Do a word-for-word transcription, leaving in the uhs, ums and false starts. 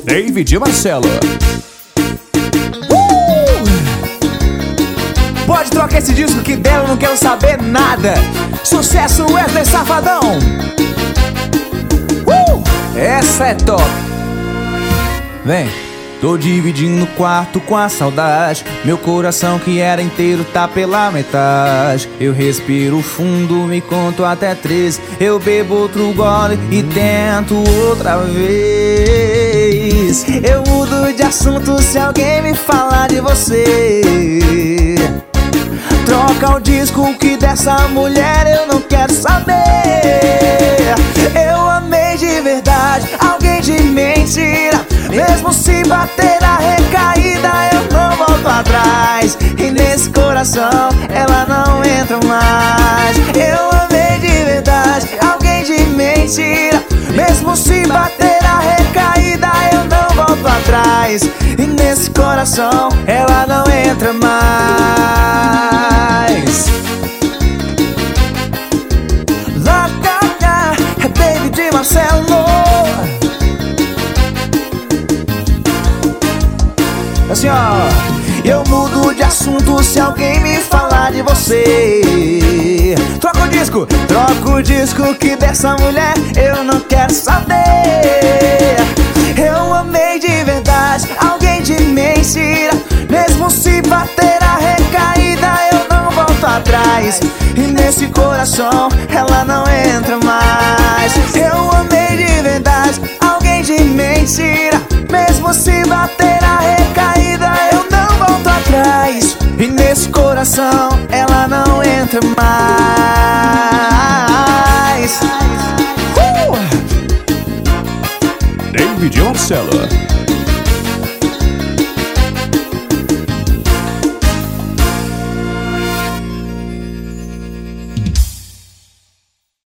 David e Marcelo. Uh! Pode trocar esse disco que dela, eu não quero saber nada. Sucesso Wesley Safadão. Uh! Essa é top. Vem. Tô dividindo o quarto com a saudade. Meu coração que era inteiro tá pela metade. Eu respiro fundo, me conto até três. Eu bebo outro gole e tento outra vez. Eu mudo de assunto se alguém me falar de você. Troca o disco que dessa mulher eu não quero saber. Eu amei de verdade, alguém de mentira. Mesmo se bater a recaída, eu não volto atrás. E nesse coração ela não entra mais. Eu amei de verdade, alguém de mentira. Mesmo se bater a recaída, eu não volto atrás. E nesse coração ela não entra mais. Lacaia, é David e Marcelo. Assim ó, eu mudo de assunto se alguém me falar de você. Troca o disco, troca o disco que dessa mulher eu não quero saber. Eu amei de verdade, alguém de mentira. Mesmo se bater a recaída, eu não volto atrás. E nesse coração ela não entra mais. Eu amei de verdade, alguém de mentira. Mesmo se bater a recaída, eu não volto atrás. E nesse coração ela não entra mais. uh! David e Marcelo.